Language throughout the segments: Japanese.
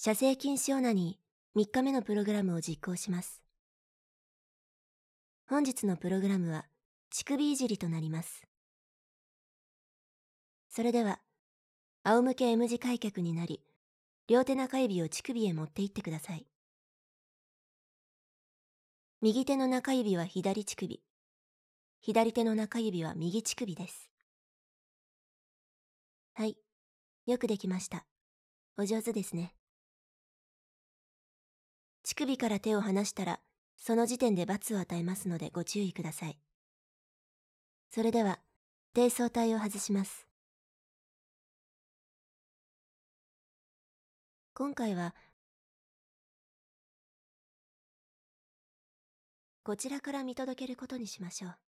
射精禁止オナニー3日目のプログラムを実行します。本日のプログラムは乳首いじりとなります。それでは、仰向け M 字開脚になり、両手中指を乳首へ持っていってください。右手の中指は左乳首、左手の中指は右乳首です。はい、よくできました。お上手ですね。乳首から手を離したら、その時点で罰を与えますのでご注意ください。それでは、低層体を外します。今回は、こちらから見届けることにしましょう。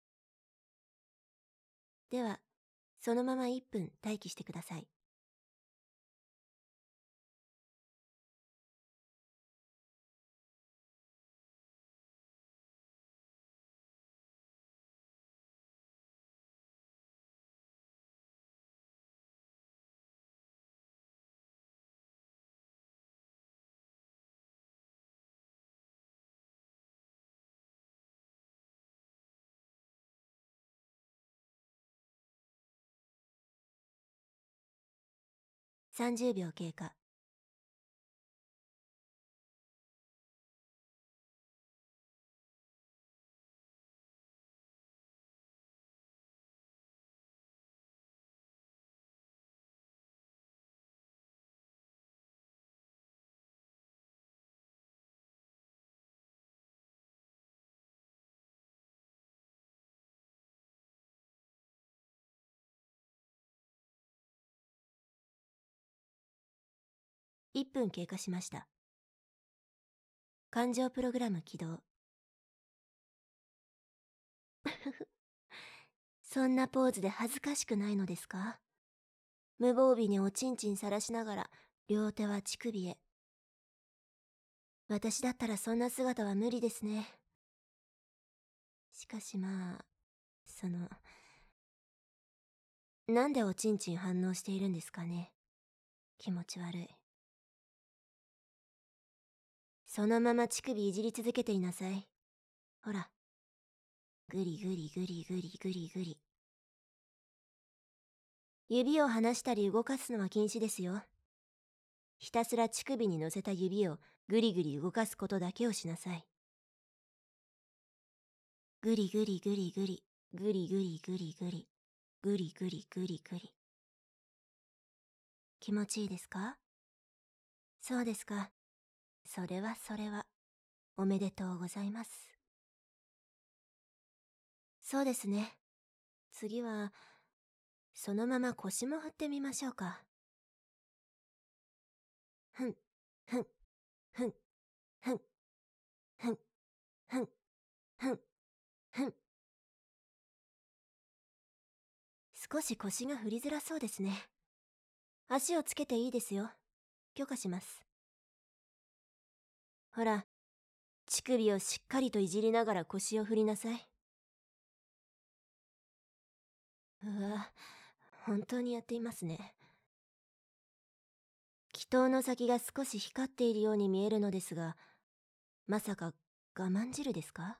では、そのまま1分待機してください。30秒経過。1分経過しました。感情プログラム起動。そんなポーズで恥ずかしくないのですか？無防備におちんちんさらしながら、両手は乳首へ。私だったらそんな姿は無理ですね。しかしまあ、なんでおちんちん反応しているんですかね。気持ち悪い。そのまま乳首いじり続けていなさい。ほら。ぐりぐりぐりぐりぐりぐり。指を離したり動かすのは禁止ですよ。ひたすら乳首に乗せた指をぐりぐり動かすことだけをしなさい。ぐりぐりぐりぐり、ぐりぐりぐりぐり、ぐりぐりぐりぐり。気持ちいいですか？そうですか。それはおめでとうございます。そうですね。次は、そのまま腰も振ってみましょうか。ふん、ふん、ふん、ふん、ふん、ふん、ふん、ふん。少し腰が振りづらそうですね。足をつけていいですよ。許可します。ほら、乳首をしっかりといじりながら腰を振りなさい。うわ、本当にやっていますね。気筒の先が少し光っているように見えるのですが、まさか我慢汁ですか？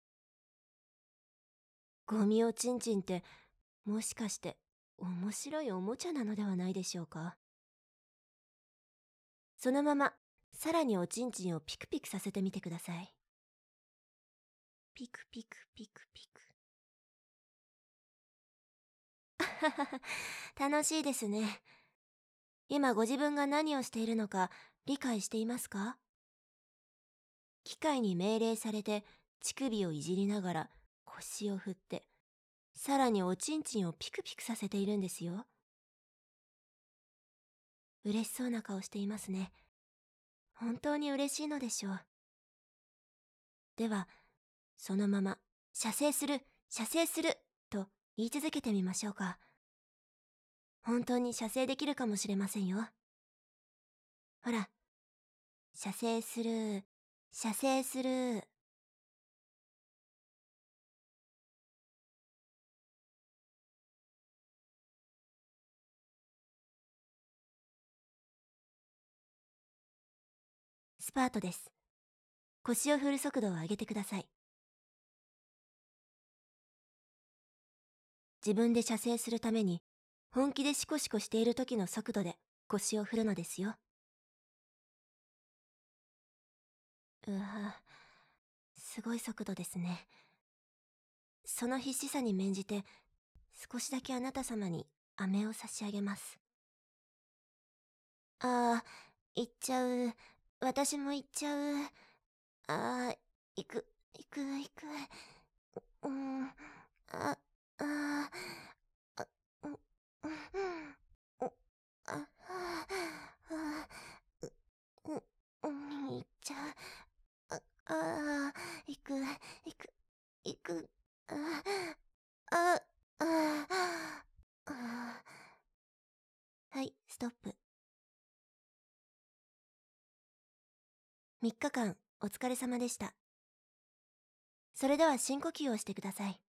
ゴミおちんちんってもしかして面白いおもちゃなのではないでしょうか。そのままさらにおちんちんをピクピクさせてみてください。ピクピクピクピク。楽しいですね。今ご自分が何をしているのか理解していますか？機械に命令されて乳首をいじりながら腰を振って、さらにおちんちんをピクピクさせているんですよ。嬉しそうな顔していますね。本当に嬉しいのでしょう。では、そのまま射精する、射精すると言い続けてみましょうか。本当に射精できるかもしれませんよ。ほら、射精する、射精する。 スパートです。腰を振る速度を上げてください。自分で射精するために、本気でシコシコしている時の速度で腰を振るのですよ。うわ、すごい速度ですね。その必死さに免じて、少しだけあなた様に飴を差し上げます。ああ、行っちゃう。私も行っちゃう。ああ、行く、行く、行く。うん、あ、あ、あ、うん、うん、あ、あ、あ、う、行っちゃう。ああ、行く、行く、行く。あ、あ、あ、あ、はい、ストップ。3日間、お疲れ様でした。それでは深呼吸をしてください。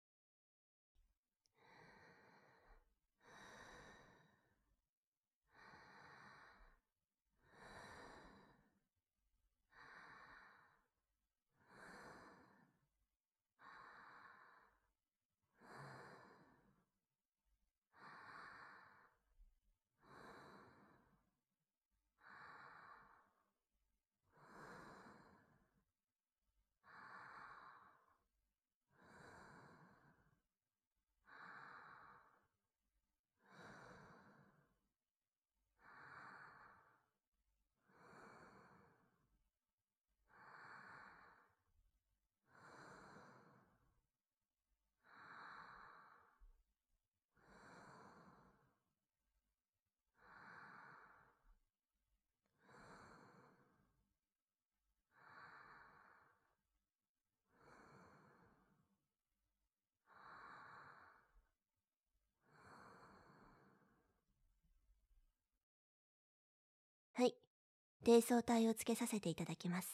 はい、低層体をつけさせていただきます。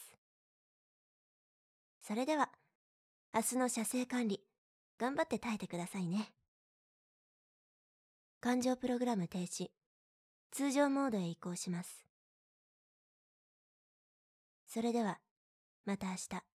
それでは、明日の射精管理、頑張って耐えてくださいね。感情プログラム停止、通常モードへ移行します。それでは、また明日。